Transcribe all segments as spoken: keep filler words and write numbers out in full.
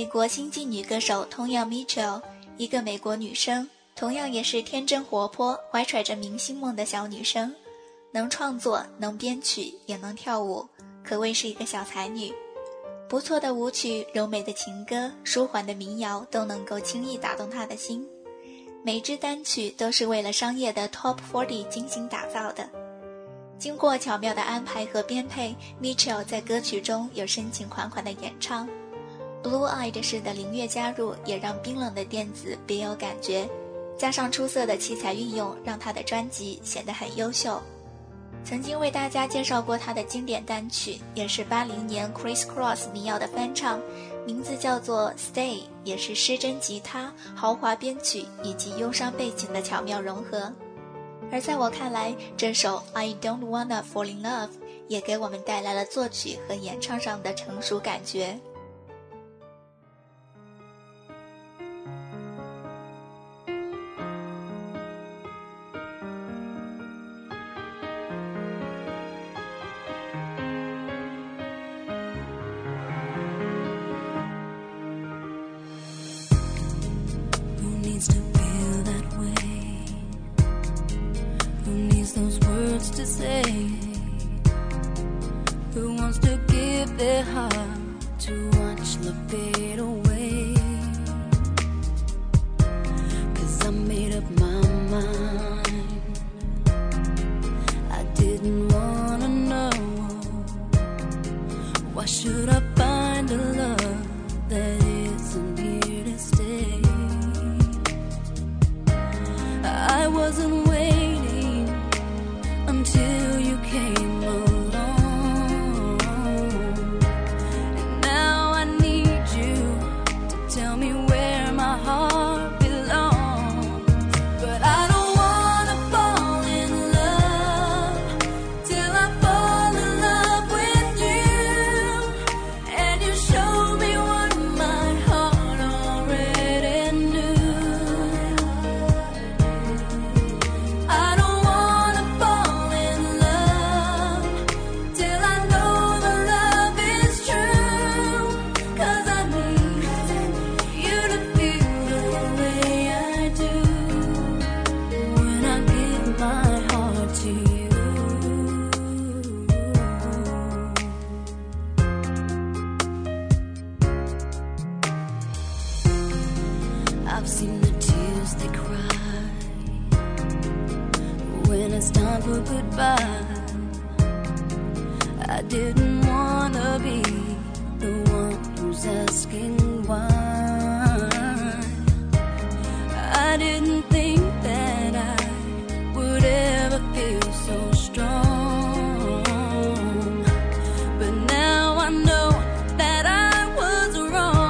国新晋女歌手同样 Mitchell， 一个美国女生，同样也是天真活泼，怀揣着明星梦的小女生，能创作，能编曲，也能跳舞，可谓是一个小才女。不错的舞曲，柔美的情歌，舒缓的民谣都能够轻易打动她的心。每支单曲都是为了商业的 Top 四十精心打造的。经过巧妙的安排和编配， Mitchell 在歌曲中有深情款款的演唱， Blue-eyed 式的灵乐加入也让冰冷的电子别有感觉，加上出色的器材运用，让她的专辑显得很优秀。曾经为大家介绍过她的经典单曲，也是八零年 Chris Cross 民谣的翻唱，名字叫做 Stay， 也是失真吉他、豪华编曲以及忧伤背景的巧妙融合。而在我看来，这首 I Don't Wanna Fall in Love 也给我们带来了作曲和演唱上的成熟感觉。 To say, who wants to give their heart to watch love fade away? 'Cause I made up my mind, I didn't wanna know. Why should I find a love that isn't here to stay? I wasn't waiting until you came along, and now I need you to tell me where my heart belongs. But I don't wanna fall in love till I fall in love with you, and you show me what my heart already knew. I don't I've seen the tears they cry when it's time for goodbye. I didn't wanna be the one who's asking why. I didn't think that I would ever feel so strong, but now I know that I was wrong.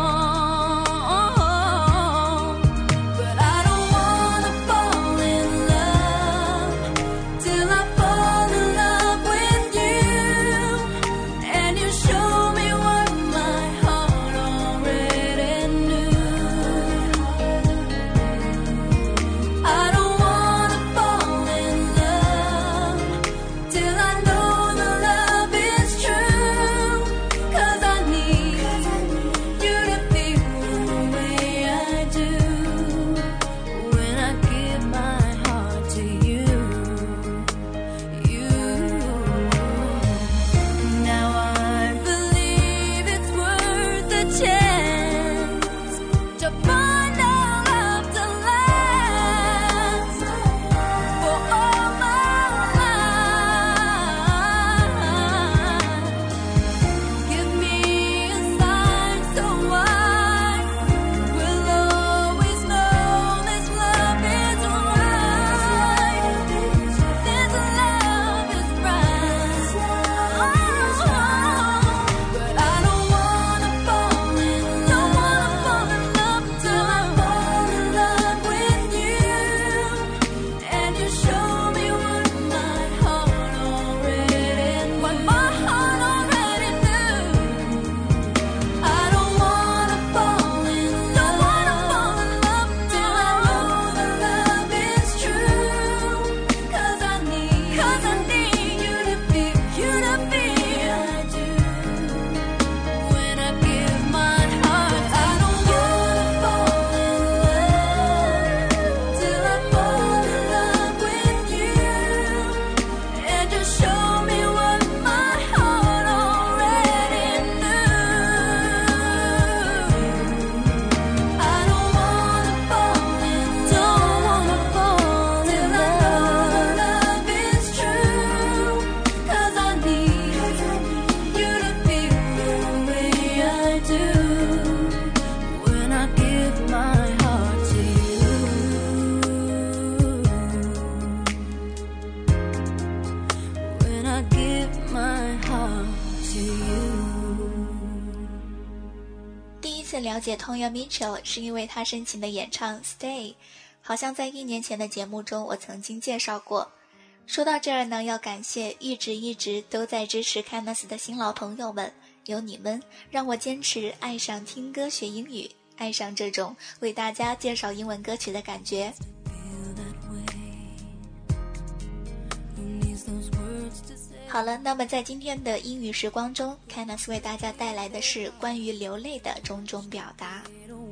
次了解 Tonya Mitchell 是因为她深情的演唱 Stay， 好像在一年前的节目中我曾经介绍过。说到这儿呢，要感谢一直一直都在支持 Canus 的新老朋友们，有你们让我坚持爱上听歌学英语，爱上这种为大家介绍英文歌曲的感觉。好了，那么在今天的英语时光中 Canus 为大家带来的是关于流泪的种种表达。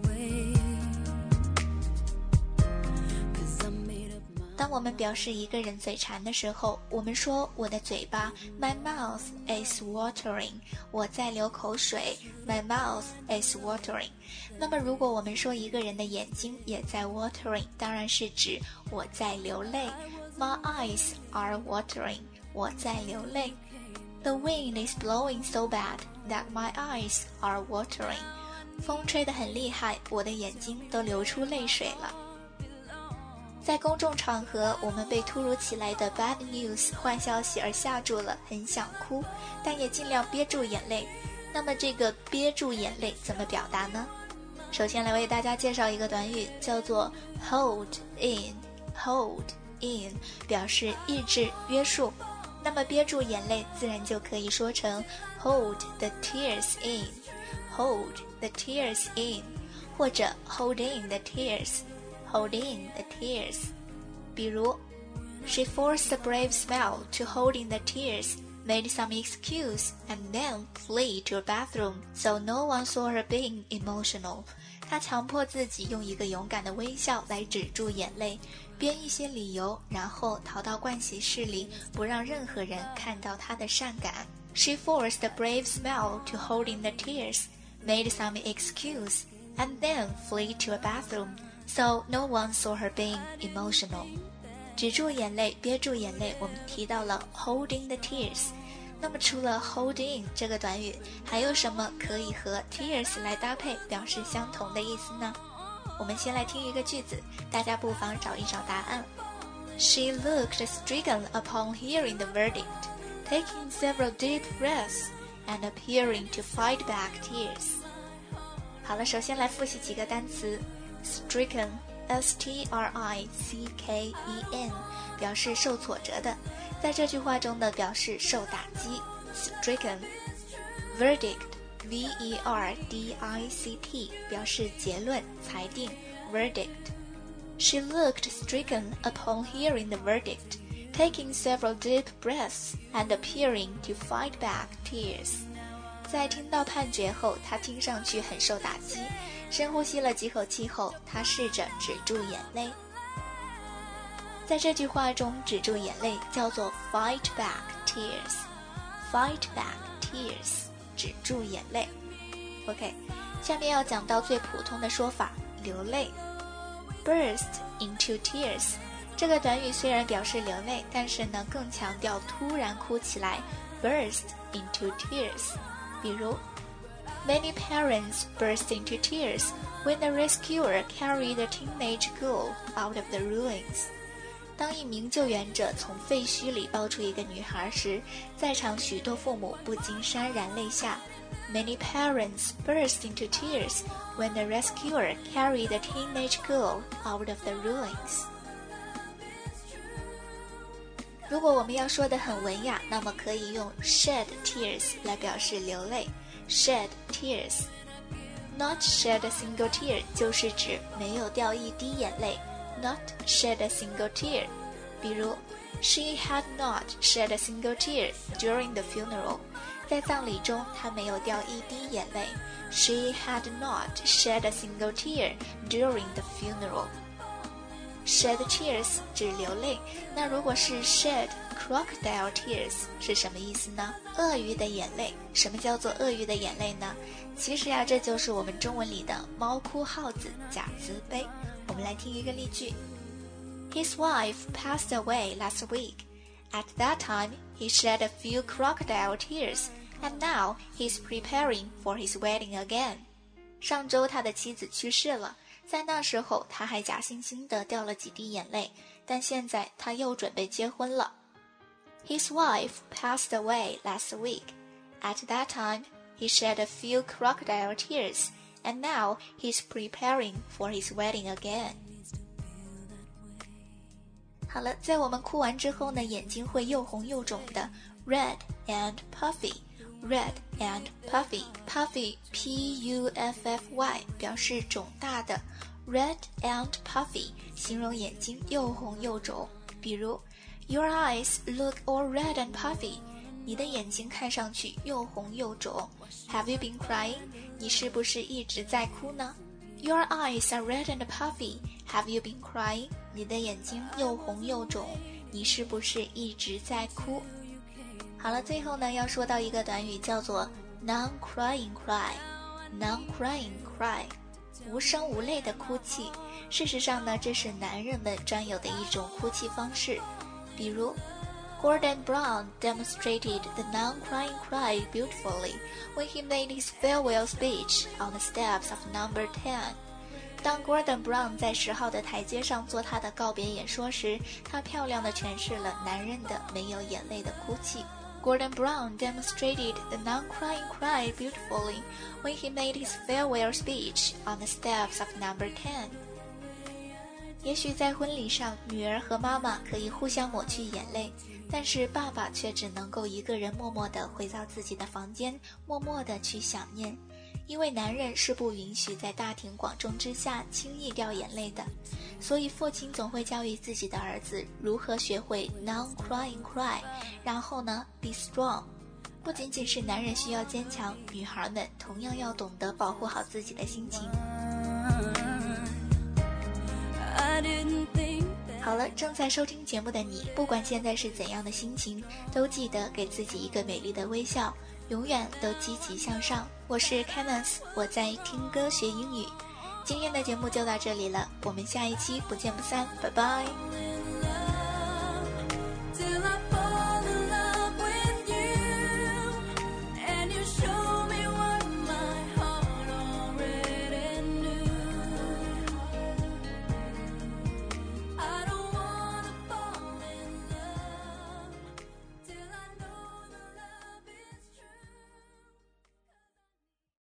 当我们表示一个人嘴馋的时候，我们说我的嘴巴 My mouth is watering， 我在流口水 My mouth is watering。 那么如果我们说一个人的眼睛也在 watering， 当然是指我在流泪 My eyes are watering， 我在流泪。 The wind is blowing so bad that my eyes are watering， 风吹得很厉害，我的眼睛都流出泪水了。在公众场合，我们被突如其来的 bad news 坏消息而吓住了，很想哭，但也尽量憋住眼泪。那么这个憋住眼泪怎么表达呢？首先来为大家介绍一个短语，叫做 hold in hold in， 表示抑制约束。那么憋住眼泪自然就可以说成 hold the tears in hold the tears in， 或者 hold in the tears hold in the tears。 比如 She forced a brave smile to hold in the tears, made some excuse, and then flee to a bathroom so no one saw her being emotional。 她强迫自己用一个勇敢的微笑来止住眼泪，编一些理由，然后逃到盥洗室里，不让任何人看到她的善感。 She forced a brave smile to hold in the tears, made some excuse, and then flee to a bathroom,So no one saw her being emotional。 止住眼泪，憋住眼泪，我们提到了 holding the tears。 那么除了 hold in 这个短语，还有什么可以和 tears 来搭配表示相同的意思呢？我们先来听一个句子，大家不妨找一找答案。 She looked stricken upon hearing the verdict, taking several deep breaths and appearing to fight back tears。 好了，首先来复习几个单词。Stricken S T R I C K E N 表示受挫折的，在这句话中的表示受打击 Stricken。 Verdict V E R D I C T 表示结论裁定 Verdict。 She looked stricken upon hearing the verdict, taking several deep breaths and appearing to fight back tears。 在听到判决后，她听上去很受打击，深呼吸了几口气后，他试着止住眼泪。在这句话中，止住眼泪叫做 fight back tears fight back tears 止住眼泪。 OK， 下面要讲到最普通的说法，流泪 burst into tears。 这个短语虽然表示流泪，但是呢更强调突然哭起来 burst into tears。 比如Many parents burst into tears when the rescuer carried a teenage girl out of the ruins。 当一名救援者从废墟里抱出一个女孩时，在场许多父母不禁潸然泪下。Many parents burst into tears when the rescuer carried a teenage girl out of the ruins。 如果我们要说得很文雅，那么可以用 shed tears 来表示流泪Shed tears。 Not shed a single tear 就是指没有掉一滴眼泪 Not shed a single tear。 比如 She had not shed a single tear during the funeral。 在葬礼中她没有掉一滴眼泪 She had not shed a single tear during the funeral。 Shed tears 指流泪，那如果是 shed crocodile tears 是什么意思呢？鳄鱼的眼泪。什么叫做鳄鱼的眼泪呢？其实呀、啊，这就是我们中文里的猫哭耗子假慈悲。我们来听一个例句。 His wife passed away last week. At that time, he shed a few crocodile tears, and now he's preparing for his wedding again. 上周他的妻子去世了，在那时候他还假惺惺地掉了几滴眼泪，但现在他又准备结婚了。His wife passed away last week. At that time, he shed a few crocodile tears, and now he's preparing for his wedding again. 好了，在我们哭完之后呢，眼睛会又红又肿的 red and puffy red and puffy puffy P U F F Y 表示肿大的 red and puffy 形容眼睛又红又肿。比如 Your eyes look all red and puffy 你的眼睛看上去又红又肿。 Have you been crying 你是不是一直在哭呢？ Your eyes are red and puffy Have you been crying 你的眼睛又红又肿，你是不是一直在哭？好了，最后呢要说到一个短语叫做 non-crying cry non-crying cry 无声无泪的哭泣。事实上呢，这是男人们专有的一种哭泣方式。比如 Gordon Brown demonstrated the non-crying cry beautifully when he made his farewell speech on the steps of number ten。 当 Gordon Brown 在十号的台阶上做他的告别演说时，他漂亮地诠释了男人的没有眼泪的哭泣。Gordon Brown demonstrated the non-crying cry beautifully when he made his farewell speech on the steps of number ten。 也许在婚礼上，女儿和妈妈可以互相抹去眼泪，但是爸爸却只能够一个人默默地回到自己的房间，默默地去想念。因为男人是不允许在大庭广众之下轻易掉眼泪的，所以父亲总会教育自己的儿子如何学会 non-crying cry， 然后呢 be strong。 不仅仅是男人需要坚强，女孩们同样要懂得保护好自己的心情。好了，正在收听节目的你，不管现在是怎样的心情，都记得给自己一个美丽的微笑，永远都积极向上。我是 Candice， 我在听歌学英语。今天的节目就到这里了，我们下一期不见不散，拜拜。